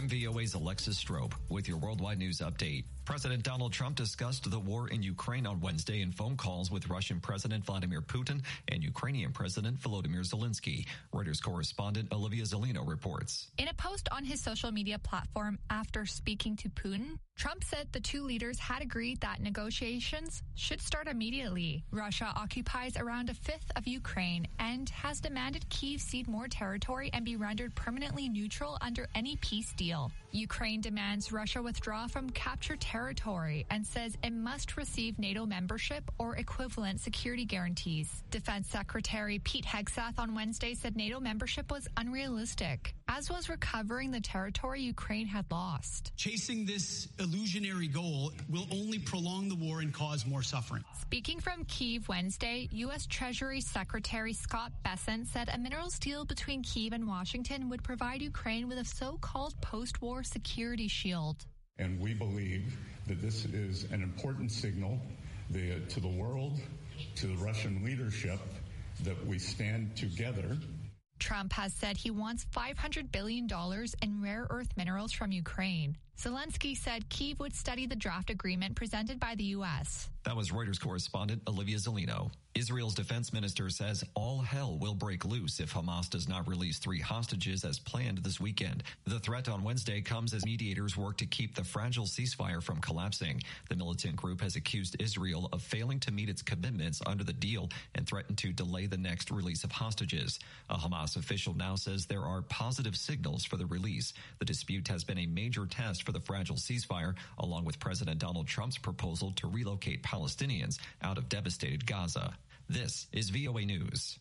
I'm VOA's Alexis Strope with your worldwide news update. President Donald Trump discussed the war in Ukraine on Wednesday in phone calls with Russian President Vladimir Putin and Ukrainian President Volodymyr Zelensky. Reuters correspondent Olivia Zelino reports. In a post on his social media platform after speaking to Putin, Trump said the two leaders had agreed that negotiations should start immediately. Russia occupies around a fifth of Ukraine and has demanded Kyiv cede more territory and be rendered permanently neutral under any peace deal. Ukraine demands Russia withdraw from captured territory and says it must receive NATO membership or equivalent security guarantees. Defense Secretary Pete Hegseth on Wednesday said NATO membership was unrealistic, as was recovering the territory Ukraine had lost. Chasing this illusionary goal will only prolong the war and cause more suffering. Speaking from Kyiv Wednesday, U.S. Treasury Secretary Scott Bessent said a minerals deal between Kyiv and Washington would provide Ukraine with a so-called post-war security shield. And we believe that this is an important signal to the world, to the Russian leadership, that we stand together. Trump has said he wants $500 billion in rare earth minerals from Ukraine. Zelensky said Kyiv would study the draft agreement presented by the U.S. That was Reuters correspondent Olivia Zelino. Israel's defense minister says all hell will break loose if Hamas does not release 3 hostages as planned this weekend. The threat on Wednesday comes as mediators work to keep the fragile ceasefire from collapsing. The militant group has accused Israel of failing to meet its commitments under the deal and threatened to delay the next release of hostages. A Hamas official now says there are positive signals for the release. The dispute has been a major test for the fragile ceasefire, along with President Donald Trump's proposal to relocate Palestinians out of devastated Gaza. This is VOA News.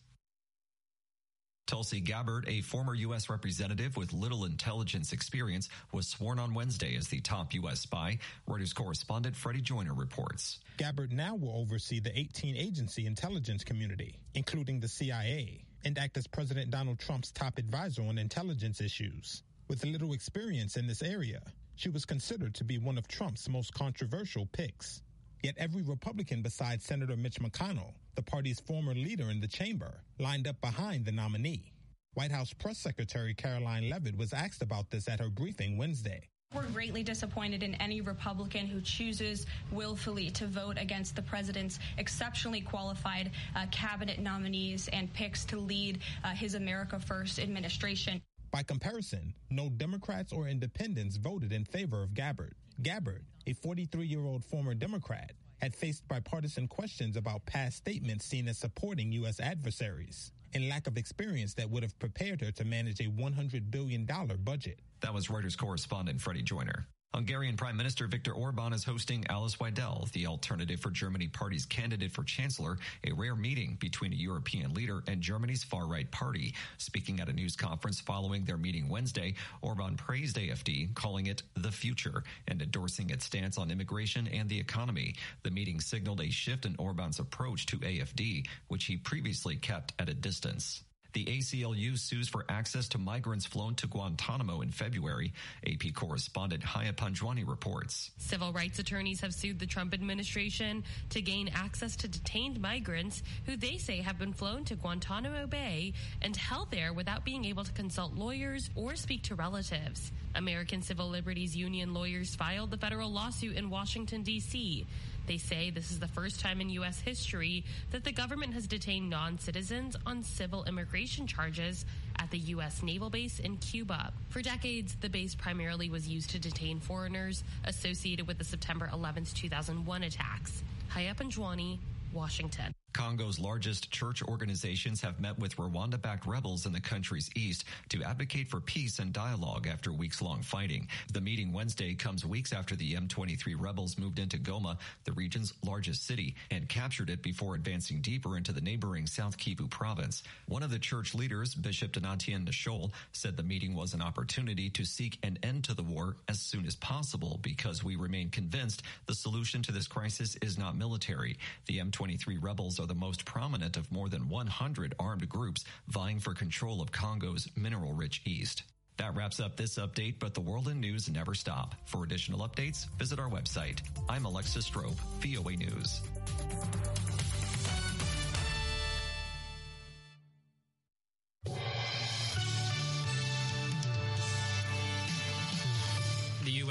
Tulsi Gabbard, a former U.S. representative with little intelligence experience, was sworn on Wednesday as the top U.S. spy. Reuters correspondent Freddie Joyner reports. Gabbard now will oversee the 18-agency intelligence community, including the CIA, and act as President Donald Trump's top advisor on intelligence issues. With little experience in this area, she was considered to be one of Trump's most controversial picks. Yet every Republican besides Senator Mitch McConnell, the party's former leader in the chamber, lined up behind the nominee. White House Press Secretary Caroline Leavitt was asked about this at her briefing Wednesday. We're greatly disappointed in any Republican who chooses willfully to vote against the president's exceptionally qualified cabinet nominees and picks to lead his America First administration. By comparison, no Democrats or independents voted in favor of Gabbard. Gabbard, a 43-year-old former Democrat, had faced bipartisan questions about past statements seen as supporting U.S. adversaries and lack of experience that would have prepared her to manage a $100 billion budget. That was Reuters correspondent Freddie Joyner. Hungarian Prime Minister Viktor Orban is hosting Alice Weidel, the Alternative for Germany party's candidate for chancellor, a rare meeting between a European leader and Germany's far-right party. Speaking at a news conference following their meeting Wednesday, Orban praised AfD, calling it the future and endorsing its stance on immigration and the economy. The meeting signaled a shift in Orban's approach to AfD, which he previously kept at a distance. The ACLU sues for access to migrants flown to Guantanamo in February. AP correspondent Haya Panjwani reports. Civil rights attorneys have sued the Trump administration to gain access to detained migrants who they say have been flown to Guantanamo Bay and held there without being able to consult lawyers or speak to relatives. American Civil Liberties Union lawyers filed the federal lawsuit in Washington, D.C. They say this is the first time in U.S. history that the government has detained non-citizens on civil immigration charges at the U.S. naval base in Cuba. For decades, the base primarily was used to detain foreigners associated with the September 11, 2001 attacks. Haya Panjwani, Washington. Congo's largest church organizations have met with Rwanda-backed rebels in the country's east to advocate for peace and dialogue after weeks-long fighting. The meeting Wednesday comes weeks after the M23 rebels moved into Goma, the region's largest city, and captured it before advancing deeper into the neighboring South Kivu province. One of the church leaders, Bishop Donatien Nashol, said the meeting was an opportunity to seek an end to the war as soon as possible because we remain convinced the solution to this crisis is not military. The M23 rebels are the most prominent of more than 100 armed groups vying for control of Congo's mineral-rich east. That wraps up this update, but the world and news never stop. For additional updates, visit our website. I'm Alexis Strope, VOA News.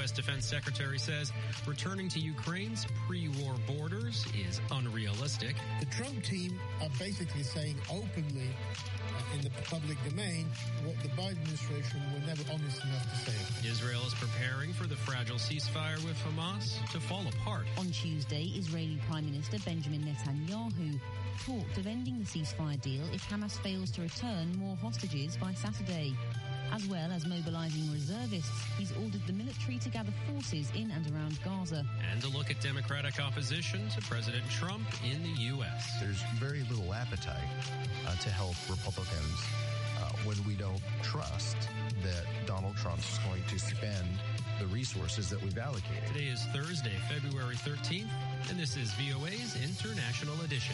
U.S. Defense Secretary says returning to Ukraine's pre-war borders is unrealistic. The Trump team are basically saying openly in the public domain what the Biden administration were never honest enough to say. Israel is preparing for the fragile ceasefire with Hamas to fall apart. On Tuesday, Israeli Prime Minister Benjamin Netanyahu talked of ending the ceasefire deal if Hamas fails to return more hostages by Saturday. As well as mobilizing reservists, he's ordered the military to gather forces in and around Gaza. And a look at Democratic opposition to President Trump in the U.S. There's very little appetite to help Republicans when we don't trust that Donald Trump's going to spend the resources that we've allocated. Today is Thursday, February 13th, and this is VOA's International Edition.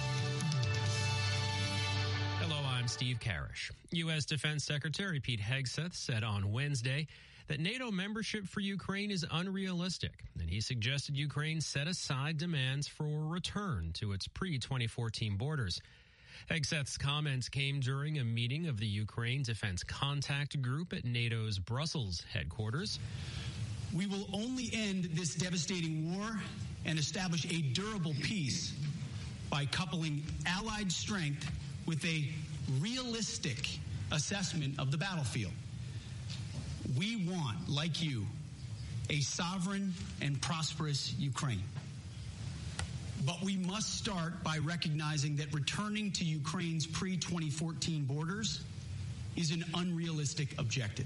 Hello, I'm Steve Karish. U.S. Defense Secretary Pete Hegseth said on Wednesday that NATO membership for Ukraine is unrealistic, and he suggested Ukraine set aside demands for a return to its pre-2014 borders. Hegseth's comments came during a meeting of the Ukraine Defense Contact Group at NATO's Brussels headquarters. We will only end this devastating war and establish a durable peace by coupling allied strength with a realistic assessment of the battlefield. We want, like you, a sovereign and prosperous Ukraine. But we must start by recognizing that returning to Ukraine's pre-2014 borders is an unrealistic objective.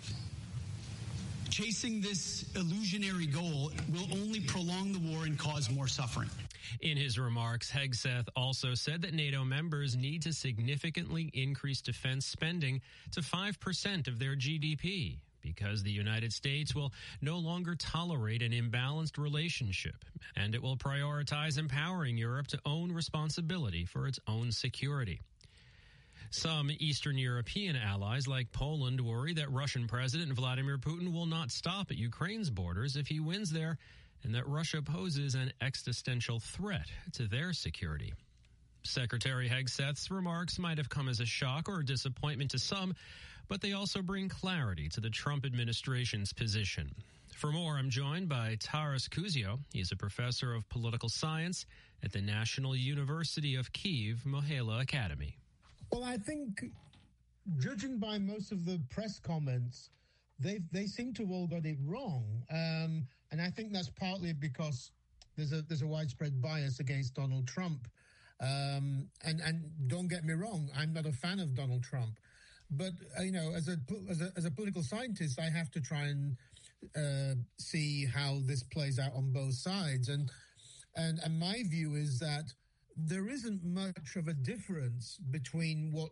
Chasing this illusionary goal will only prolong the war and cause more suffering. In his remarks, Hegseth also said that NATO members need to significantly increase defense spending to 5% of their GDP because the United States will no longer tolerate an imbalanced relationship, and it will prioritize empowering Europe to own responsibility for its own security. Some Eastern European allies like Poland worry that Russian President Vladimir Putin will not stop at Ukraine's borders if he wins there, and that Russia poses an existential threat to their security. Secretary Hegseth's remarks might have come as a shock or a disappointment to some, but they also bring clarity to the Trump administration's position. For more, I'm joined by Taras Kuzio. He's a professor of political science at the National University of Kyiv Mohyla Academy. Well, I think, judging by most of the press comments, they seem to have all got it wrong. And I think that's partly because there's a widespread bias against Donald Trump. And don't get me wrong, I'm not a fan of Donald Trump. But, as a political scientist, I have to try and see how this plays out on both sides. And my view is that there isn't much of a difference between what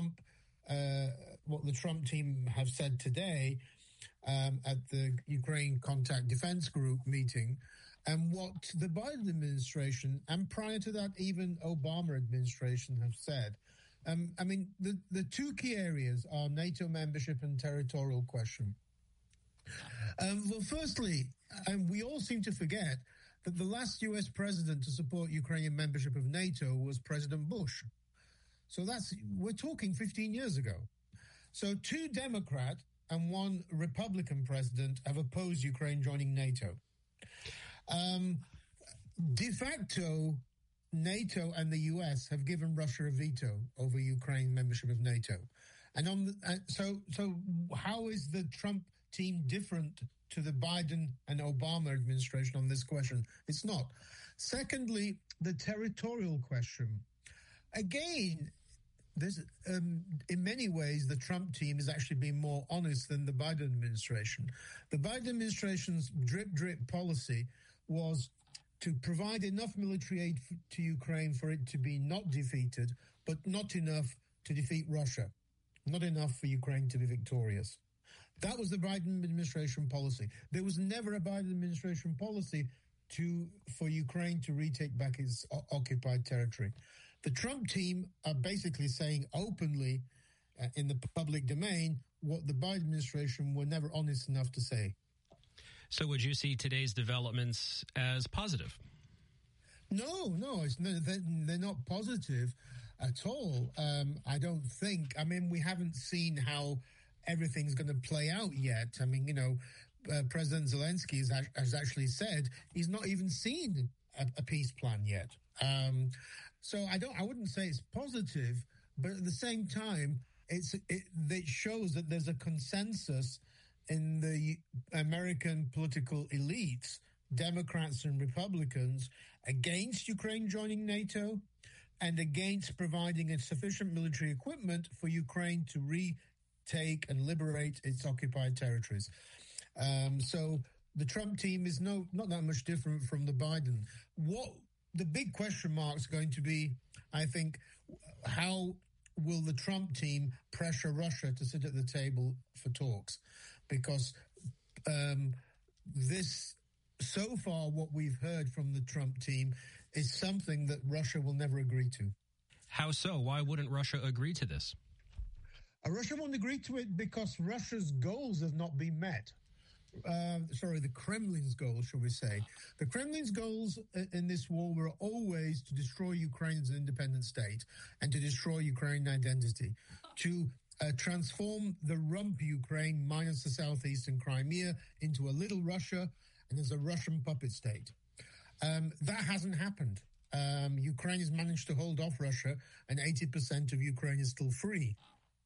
the Trump team have said today at the Ukraine Contact Defense Group meeting and what the Biden administration, and prior to that, even Obama administration have said. The two key areas are NATO membership and territorial question. Well, firstly, we all seem to forget that the last U.S. president to support Ukrainian membership of NATO was President Bush. So we're talking 15 years ago. So 2 Democrat and 1 Republican president have opposed Ukraine joining NATO. De facto, NATO and the U.S. have given Russia a veto over Ukraine membership of NATO. And so how is the Trump team different to the Biden and Obama administration on this question? It's not. Secondly, the territorial question. Again, there's in many ways the Trump team has actually been more honest than the Biden administration. The Biden administration's drip policy was to provide enough military aid to Ukraine for it to be not defeated, but not enough to defeat Russia, not enough for Ukraine to be victorious. That was the Biden administration policy. There was never a Biden administration policy for Ukraine to retake back its occupied territory. The Trump team are basically saying openly in the public domain what the Biden administration were never honest enough to say. So would you see today's developments as positive? No, they're not positive at all. I don't think. We haven't seen how everything's going to play out yet. President Zelensky has actually said he's not even seen a peace plan yet. So I wouldn't say it's positive, but at the same time, it shows that there's a consensus in the American political elites, Democrats and Republicans, against Ukraine joining NATO and against providing a sufficient military equipment for Ukraine to retake and liberate its occupied territories. So the Trump team is not that much different from the Biden. What the big question mark is going to be, I think, how will the Trump team pressure Russia to sit at the table for talks? Because so far, what we've heard from the Trump team is something that Russia will never agree to. How so? Why wouldn't Russia agree to this? Russia won't agree to it because Russia's goals have not been met. The Kremlin's goals, shall we say. The Kremlin's goals in this war were always to destroy Ukraine as an independent state and to destroy Ukrainian identity, to transform the rump Ukraine minus the southeastern Crimea into a little Russia and as a Russian puppet state. That hasn't happened. Ukraine has managed to hold off Russia, and 80% of Ukraine is still free.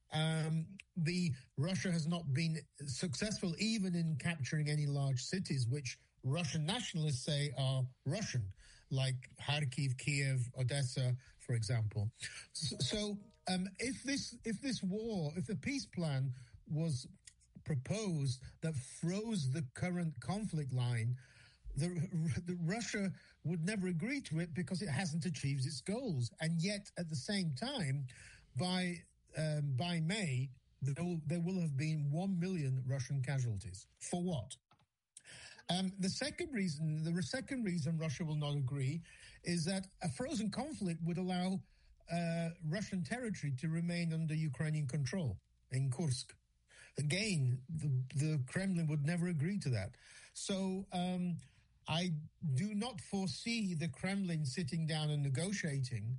Russia has not been successful even in capturing any large cities, which Russian nationalists say are Russian, like Kharkiv, Kiev, Odessa, for example. So if the peace plan was proposed that froze the current conflict line, the Russia would never agree to it because it hasn't achieved its goals. And yet, at the same time, by May, there will have been 1 million Russian casualties. For what? The second reason Russia will not agree is that a frozen conflict would allow Russian territory to remain under Ukrainian control in Kursk. Again, the Kremlin would never agree to that. So I do not foresee the Kremlin sitting down and negotiating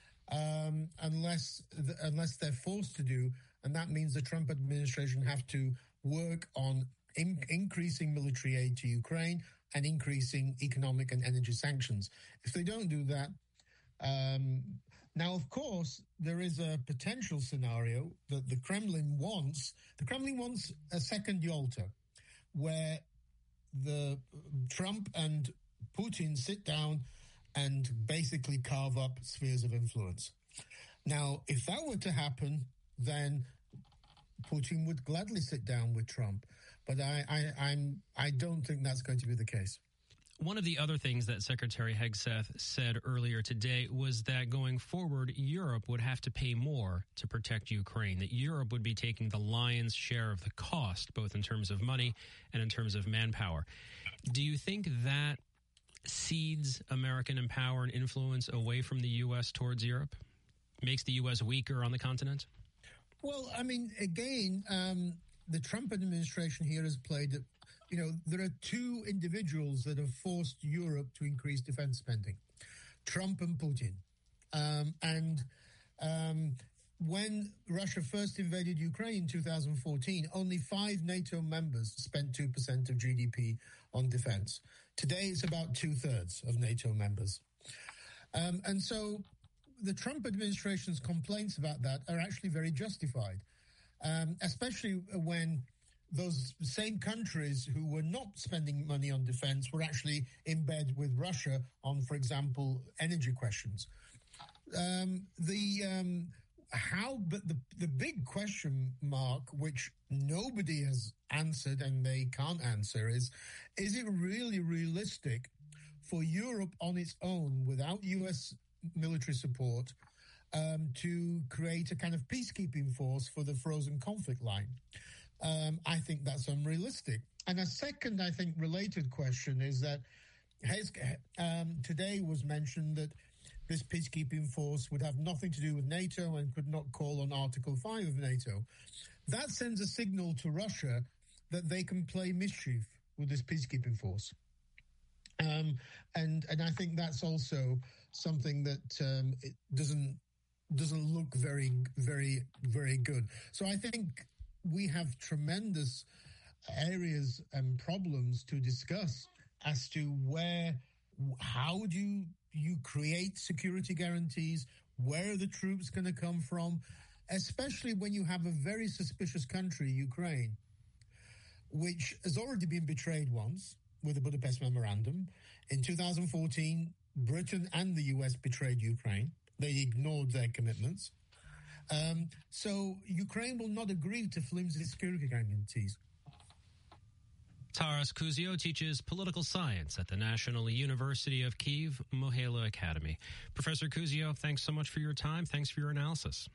unless they're forced to do, and that means the Trump administration have to work on increasing military aid to Ukraine and increasing economic and energy sanctions. If they don't do that, now, of course, there is a potential scenario that the Kremlin wants. The Kremlin wants a second Yalta, where the Trump and Putin sit down and basically carve up spheres of influence. Now, if that were to happen, then Putin would gladly sit down with Trump. But I don't think that's going to be the case. One of the other things that Secretary Hegseth said earlier today was that going forward, Europe would have to pay more to protect Ukraine, that Europe would be taking the lion's share of the cost, both in terms of money and in terms of manpower. Do you think that cedes American power and influence away from the U.S. towards Europe? Makes the U.S. weaker on the continent? Well, I mean, again, the Trump administration here has played, there are two individuals that have forced Europe to increase defense spending, Trump and Putin. When Russia first invaded Ukraine in 2014, only 5 NATO members spent 2% of GDP on defense. Today, it's about 2/3 of NATO members. And so the Trump administration's complaints about that are actually very justified, especially when those same countries who were not spending money on defense were actually in bed with Russia on, for example, energy questions. The big question mark, which nobody has answered and they can't answer, is it really realistic for Europe on its own, without U.S. military support, to create a kind of peacekeeping force for the frozen conflict line? I think that's unrealistic. And a second, I think, related question is that today was mentioned that this peacekeeping force would have nothing to do with NATO and could not call on Article 5 of NATO. That sends a signal to Russia that they can play mischief with this peacekeeping force. And I think that's also something that it doesn't look very, very, very good. So I think we have tremendous areas and problems to discuss as to how do you create security guarantees, where are the troops going to come from, especially when you have a very suspicious country, Ukraine, which has already been betrayed once with the Budapest Memorandum. In 2014, Britain and the US betrayed Ukraine. They ignored their commitments. So Ukraine will not agree to flimsy security guarantees. Taras Kuzio teaches political science at the National University of Kyiv Mohyla Academy. Professor Kuzio, thanks so much for your time. Thanks for your analysis.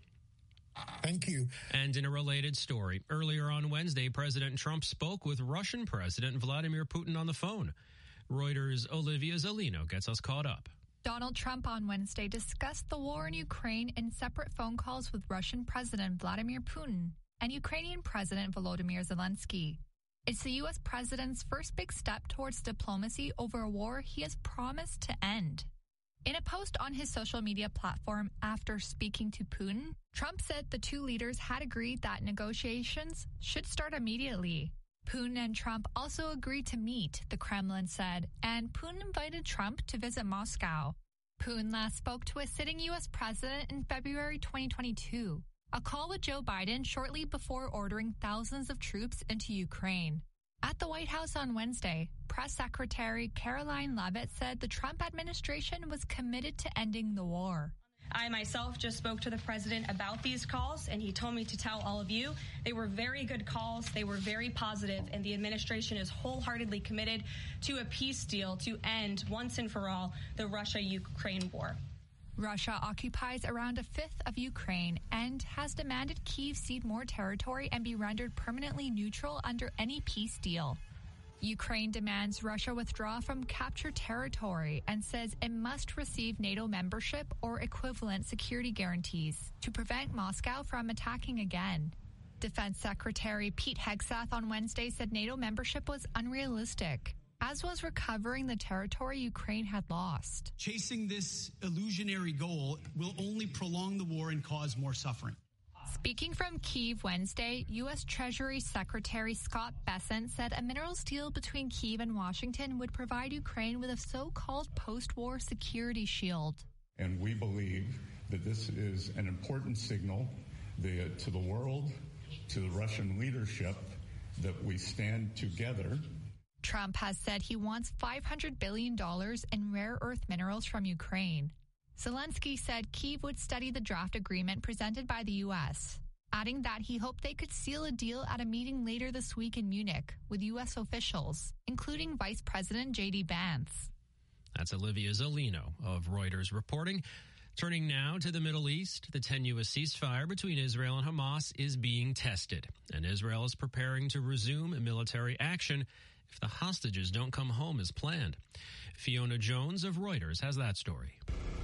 Thank you. And in a related story, earlier on Wednesday, President Trump spoke with Russian President Vladimir Putin on the phone. Reuters' Olivia Zolino gets us caught up. Donald Trump on Wednesday discussed the war in Ukraine in separate phone calls with Russian President Vladimir Putin and Ukrainian President Volodymyr Zelensky. It's the U.S. president's first big step towards diplomacy over a war he has promised to end. In a post on his social media platform after speaking to Putin, Trump said the two leaders had agreed that negotiations should start immediately. Putin and Trump also agreed to meet, the Kremlin said, and Putin invited Trump to visit Moscow. Putin last spoke to a sitting U.S. president in February 2022, a call with Joe Biden shortly before ordering thousands of troops into Ukraine. At the White House on Wednesday, Press Secretary Caroline Leavitt said the Trump administration was committed to ending the war. I myself just spoke to the president about these calls, and he told me to tell all of you they were very good calls, they were very positive, and the administration is wholeheartedly committed to a peace deal to end once and for all the Russia-Ukraine war. Russia occupies around a fifth of Ukraine and has demanded Kyiv cede more territory and be rendered permanently neutral under any peace deal. Ukraine demands Russia withdraw from captured territory and says it must receive NATO membership or equivalent security guarantees to prevent Moscow from attacking again. Defense Secretary Pete Hegseth on Wednesday said NATO membership was unrealistic, as was recovering the territory Ukraine had lost. Chasing this illusionary goal will only prolong the war and cause more suffering. Speaking from Kyiv Wednesday, U.S. Treasury Secretary Scott Bessent said a minerals deal between Kyiv and Washington would provide Ukraine with a so-called post-war security shield. And we believe that this is an important signal to the world, to the Russian leadership, that we stand together. Trump has said he wants $500 billion in rare earth minerals from Ukraine. Zelensky said Kyiv would study the draft agreement presented by the U.S., adding that he hoped they could seal a deal at a meeting later this week in Munich with U.S. officials, including Vice President J.D. Vance. That's Olivia Zolino of Reuters reporting. Turning now to the Middle East, the tenuous ceasefire between Israel and Hamas is being tested, and Israel is preparing to resume military action if the hostages don't come home as planned. Fiona Jones of Reuters has that story.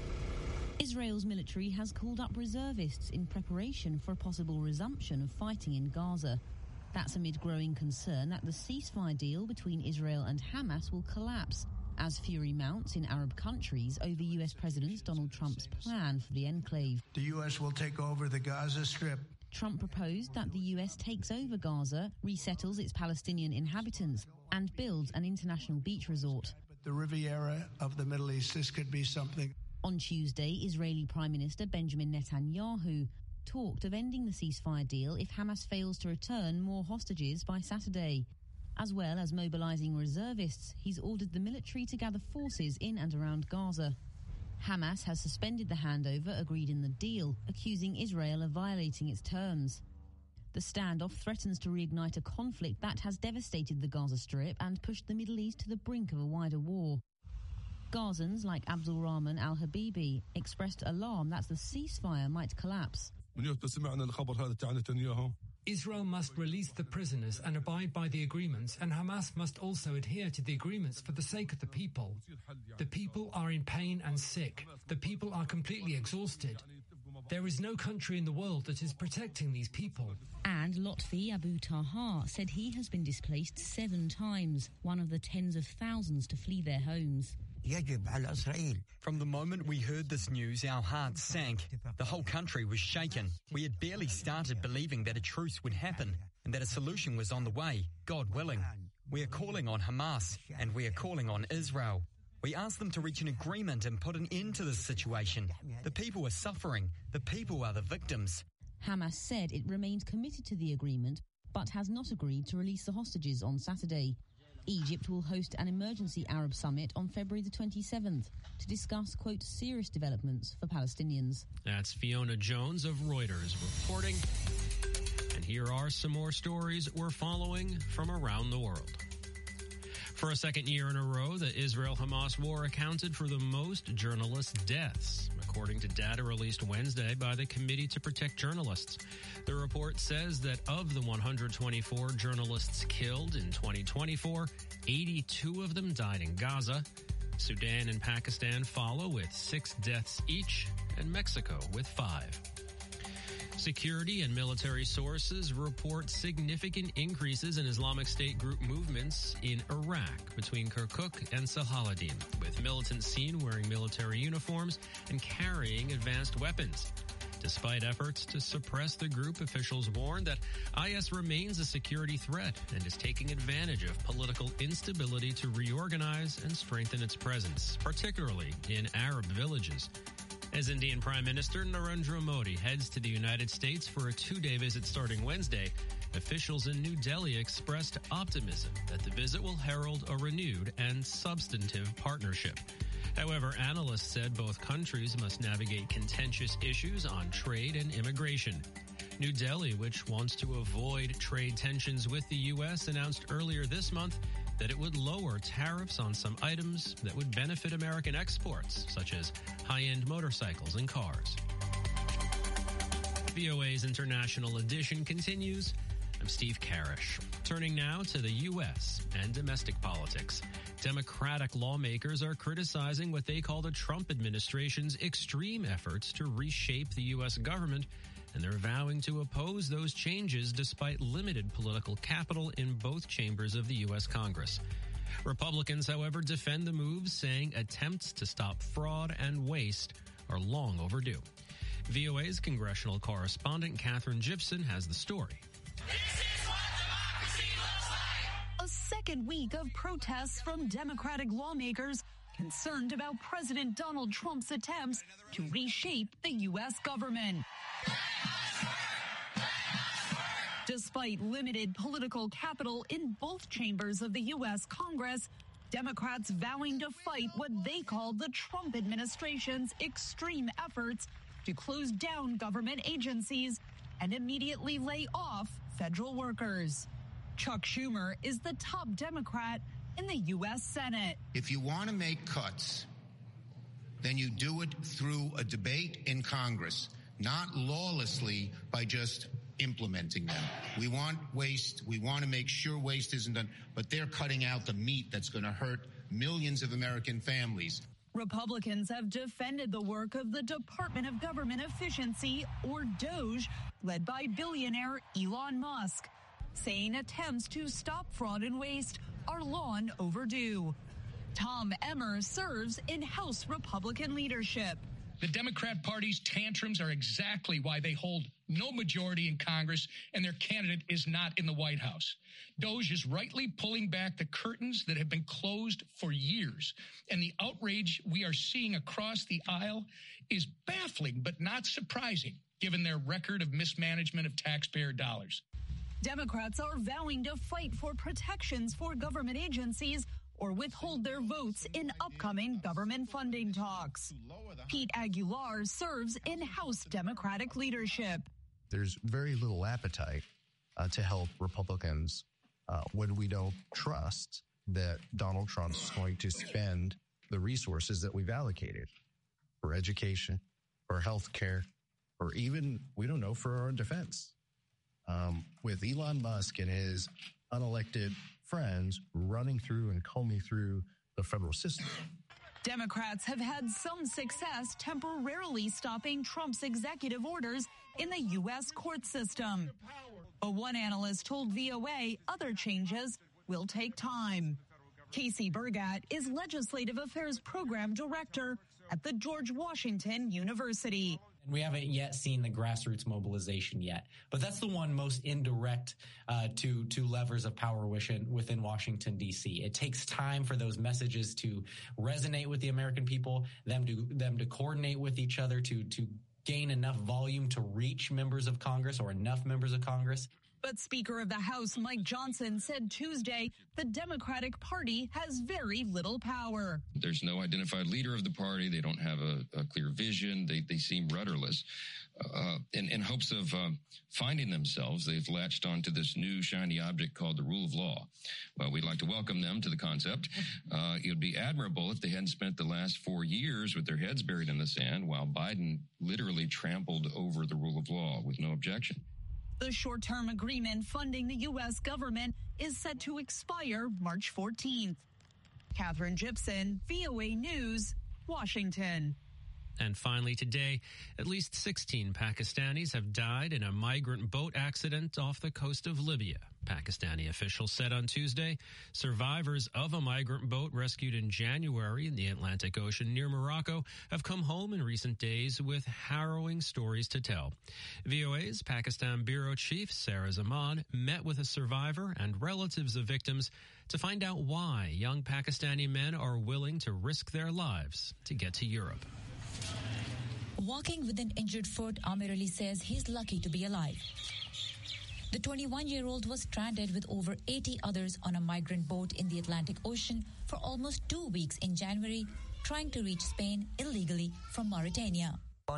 Israel's military has called up reservists in preparation for a possible resumption of fighting in Gaza. That's amid growing concern that the ceasefire deal between Israel and Hamas will collapse as fury mounts in Arab countries over U.S. President Donald Trump's plan for the enclave. The U.S. will take over the Gaza Strip. Trump proposed that the U.S. takes over Gaza, resettles its Palestinian inhabitants, and builds an international beach resort. But the Riviera of the Middle East, this could be something. On Tuesday, Israeli Prime Minister Benjamin Netanyahu talked of ending the ceasefire deal if Hamas fails to return more hostages by Saturday. As well as mobilizing reservists, he's ordered the military to gather forces in and around Gaza. Hamas has suspended the handover agreed in the deal, accusing Israel of violating its terms. The standoff threatens to reignite a conflict that has devastated the Gaza Strip and pushed the Middle East to the brink of a wider war. Gazans like Abdul Rahman al-Habibi expressed alarm that the ceasefire might collapse. Israel must release the prisoners and abide by the agreements, and Hamas must also adhere to the agreements for the sake of the people. The people are in pain and sick. The people are completely exhausted. There is no country in the world that is protecting these people. And Lotfi Abu Taha said he has been displaced 7 times, one of the tens of thousands to flee their homes. From the moment we heard this news, our hearts sank. The whole country was shaken. We had barely started believing that a truce would happen. and that a solution was on the way, God willing. We are calling on Hamas, and we are calling on Israel. We ask them to reach an agreement and put an end to this situation. The people are suffering. The people are the victims. Hamas said it remained committed to the agreement, but has not agreed to release the hostages on Saturday. Egypt will host an emergency Arab summit on February the 27th to discuss, quote, serious developments for Palestinians. That's Fiona Jones of Reuters reporting. And here are some more stories we're following from around the world. For a second year in a row, the Israel-Hamas war accounted for the most journalist deaths, according to data released Wednesday by the Committee to Protect Journalists. The report says that of the 124 journalists killed in 2024, 82 of them died in Gaza. Sudan and Pakistan follow with 6 deaths each, and Mexico with 5. Security and military sources report significant increases in Islamic State group movements in Iraq between Kirkuk and Salahuddin, with militants seen wearing military uniforms and carrying advanced weapons. Despite efforts to suppress the group, officials warn that IS remains a security threat and is taking advantage of political instability to reorganize and strengthen its presence, particularly in Arab villages. As Indian Prime Minister Narendra Modi heads to the United States for a 2-day visit starting Wednesday, officials in New Delhi expressed optimism that the visit will herald a renewed and substantive partnership. However, analysts said both countries must navigate contentious issues on trade and immigration. New Delhi, which wants to avoid trade tensions with the U.S., announced earlier this month that it would lower tariffs on some items that would benefit American exports, such as high-end motorcycles and cars. VOA's International Edition continues. I'm Steve Karish. Turning now to the U.S. and domestic politics. Democratic lawmakers are criticizing what they call the Trump administration's extreme efforts to reshape the U.S. government, and they're vowing to oppose those changes despite limited political capital in both chambers of the U.S. Congress. Republicans, however, defend the moves, saying attempts to stop fraud and waste are long overdue. VOA's congressional correspondent Catherine Gibson has the story. This is what democracy looks like. A second week of protests from Democratic lawmakers concerned about President Donald Trump's attempts to reshape the U.S. government. Despite limited political capital in both chambers of the U.S. Congress, Democrats vowing to fight what they call the Trump administration's extreme efforts to close down government agencies and immediately lay off federal workers. Chuck Schumer is the top Democrat in the U.S. Senate. If you want to make cuts, then you do it through a debate in Congress, not lawlessly by just implementing them. We want waste. We want to make sure waste isn't done, but they're cutting out the meat that's going to hurt millions of American families. Republicans have defended the work of the Department of Government Efficiency, or DOGE, led by billionaire Elon Musk, saying attempts to stop fraud and waste are long overdue. Tom Emmer serves in House Republican leadership. The Democrat Party's tantrums are exactly why they hold no majority in Congress and their candidate is not in the White House. DOGE is rightly pulling back the curtains that have been closed for years. And the outrage we are seeing across the aisle is baffling but not surprising, given their record of mismanagement of taxpayer dollars. Democrats are vowing to fight for protections for government agencies or withhold their votes in upcoming government funding talks. Pete Aguilar serves in House Democratic leadership. There's very little appetite to help Republicans when we don't trust that Donald Trump's going to spend the resources that we've allocated for education, for health care, or even, we don't know, for our defense. With Elon Musk and his unelected friends running through and combing through the federal system. Democrats have had some success temporarily stopping Trump's executive orders in the U.S. court system. But one analyst told VOA other changes will take time. Casey Burgat is Legislative Affairs Program Director at the George Washington University. We haven't yet seen the grassroots mobilization yet, but that's the one most indirect to levers of power within Washington, D.C. It takes time for those messages to resonate with the American people, them to coordinate with each other, to gain enough volume to reach members of Congress or enough members of Congress. But Speaker of the House Mike Johnson said Tuesday the Democratic Party has very little power. There's no identified leader of the party. They don't have a clear vision. They seem rudderless. In hopes of finding themselves, they've latched onto this new shiny object called the rule of law. Well, we'd like to welcome them to the concept. It would be admirable if they hadn't spent the last 4 years with their heads buried in the sand while Biden literally trampled over the rule of law with no objection. The short-term agreement funding the U.S. government is set to expire March 14th. Catherine Gibson, VOA News, Washington. And finally today, at least 16 Pakistanis have died in a migrant boat accident off the coast of Libya. Pakistani officials said on Tuesday survivors of a migrant boat rescued in January in the Atlantic Ocean near Morocco have come home in recent days with harrowing stories to tell. VOA's Pakistan Bureau Chief Sarah Zaman met with a survivor and relatives of victims to find out why young Pakistani men are willing to risk their lives to get to Europe. Walking with an injured foot, Amir Ali says he's lucky to be alive. The 21-year-old was stranded with over 80 others on a migrant boat in the Atlantic Ocean for almost 2 weeks in January, trying to reach Spain illegally from Mauritania.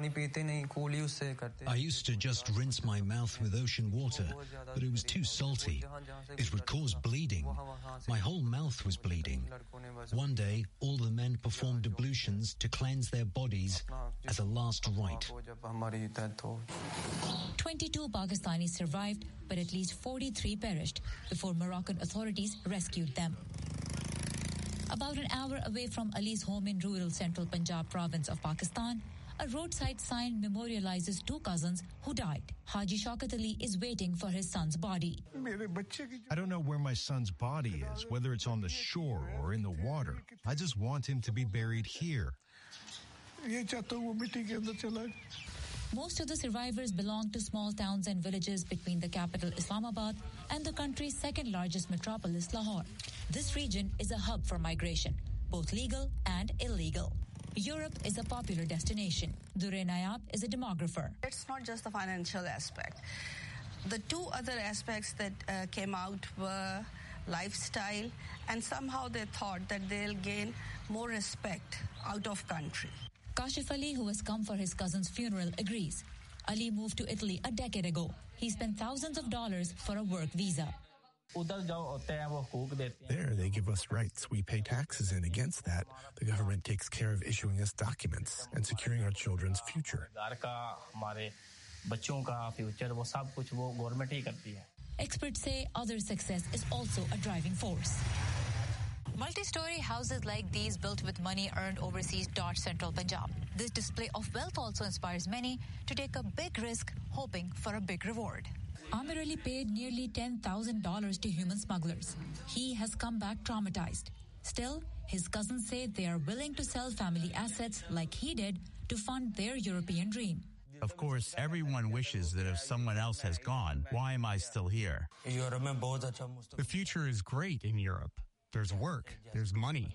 I used to just rinse my mouth with ocean water, but it was too salty. It would cause bleeding. My whole mouth was bleeding. One day, all the men performed ablutions to cleanse their bodies as a last rite. 22 Pakistanis survived, but at least 43 perished before Moroccan authorities rescued them. About an hour away from Ali's home in rural central Punjab province of Pakistan, a roadside sign memorializes two cousins who died. Haji Shaukat Ali is waiting for his son's body. I don't know where my son's body is, whether it's on the shore or in the water. I just want him to be buried here. Most of the survivors belong to small towns and villages between the capital Islamabad and the country's second largest metropolis, Lahore. This region is a hub for migration, both legal and illegal. Europe is a popular destination. Durre Nayab is a demographer. It's not just the financial aspect. The two other aspects that came out were lifestyle, and somehow they thought that they'll gain more respect out of country. Kashif Ali, who has come for his cousin's funeral, agrees. Ali moved to Italy a decade ago. He spent thousands of dollars for a work visa. There, they give us rights. We pay taxes, and against that, the government takes care of issuing us documents and securing our children's future. Experts say other success is also a driving force. Multi-story houses like these built with money earned overseas dot central Punjab. This display of wealth also inspires many to take a big risk, hoping for a big reward. Amir Ali paid nearly $10,000 to human smugglers. He has come back traumatized. Still, his cousins say they are willing to sell family assets like he did to fund their European dream. Of course, everyone wishes that if someone else has gone, why am I still here? The future is great in Europe. There's work, there's money.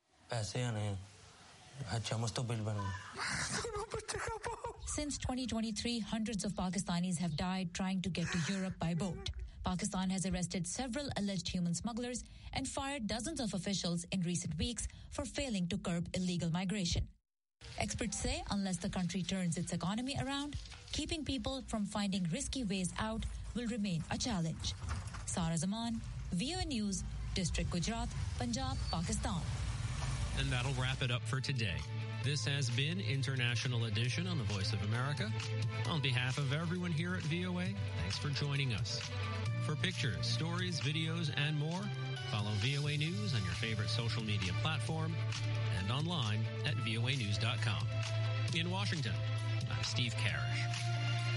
Since 2023, hundreds of Pakistanis have died trying to get to Europe by boat. Pakistan has arrested several alleged human smugglers and fired dozens of officials in recent weeks for failing to curb illegal migration. Experts say unless the country turns its economy around, keeping people from finding risky ways out will remain a challenge. Sarah Zaman, VOA News, District Gujarat, Punjab, Pakistan. And that'll wrap it up for today. This has been International Edition on the Voice of America. On behalf of everyone here at VOA, thanks for joining us. For pictures, stories, videos, and more, follow VOA News on your favorite social media platform and online at voanews.com. In Washington, I'm Steve Karish.